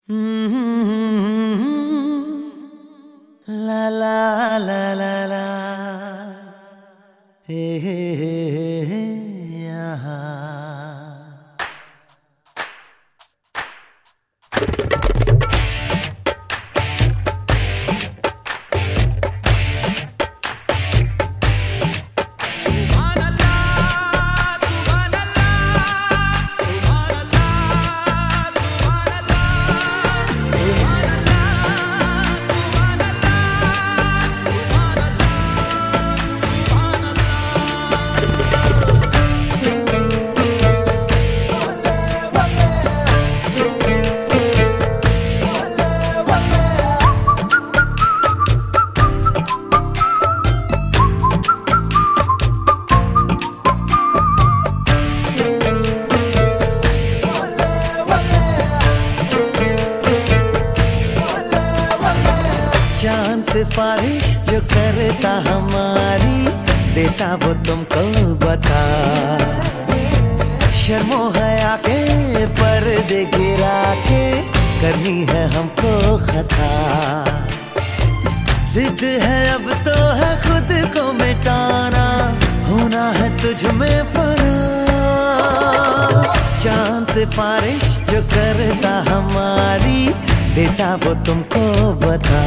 ला ला ला ला ला हे यहाँ चांद सिफारिश जो करता हमारी देता वो तुमको बता। शर्मो हया के पर्दे गिरा के करनी है हमको खता। जिद है अब तो है खुद को मिटाना, होना है तुझ में फना। चांद सिफारिश जो करता हमारी देता वो तुमको बता।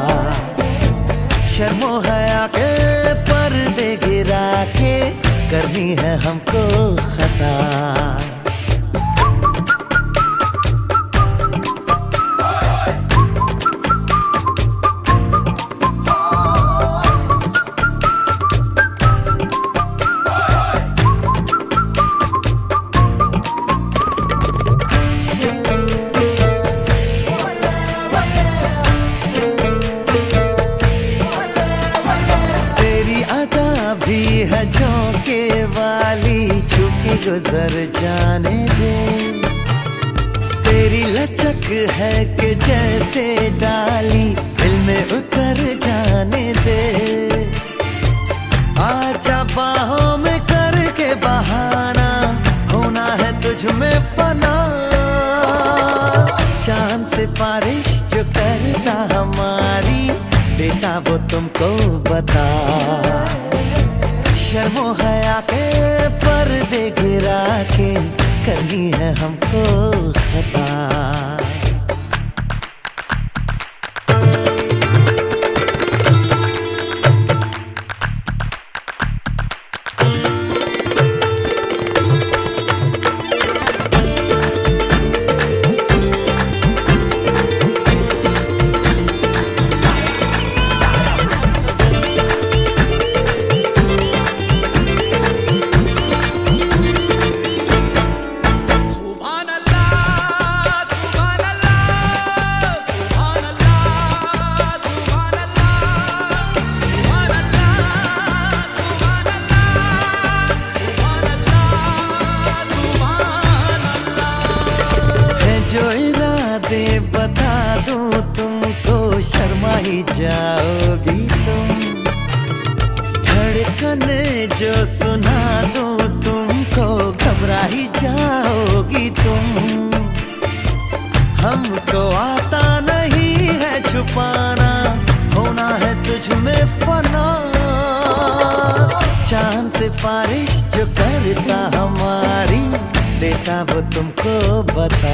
शर्मो हया के पर्दे गिरा के करनी है हमको खता। भी है झोंके वाली, झुकी गुजर जाने दे। तेरी लचक है कि जैसे डाली दिल में उतर जाने दे। आजा बाहों में करके बहाना, होना है तुझ में फना। चांद सिफारिश जो करता हमारी देता वो तुमको बता। शर्मो हया के पर्दे गिरा के करनी है हमको खता। जो इरादे बता दूं तुमको शर्मा ही जाओगी तुम। धड़कन जो सुना दूं तुमको घबरा ही जाओगी तुम। हमको आता नहीं है छुपाना, होना है तुझ में फना। चांद सिफारिश जो करता हमारी देता वो तुमको बता।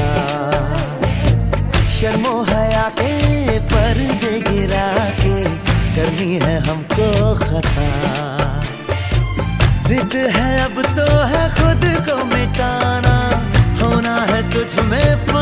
शर्मो हया के पर्दे गिरा के करनी है हमको खता। जिद है अब तो है खुद को मिटाना, होना है तुझ में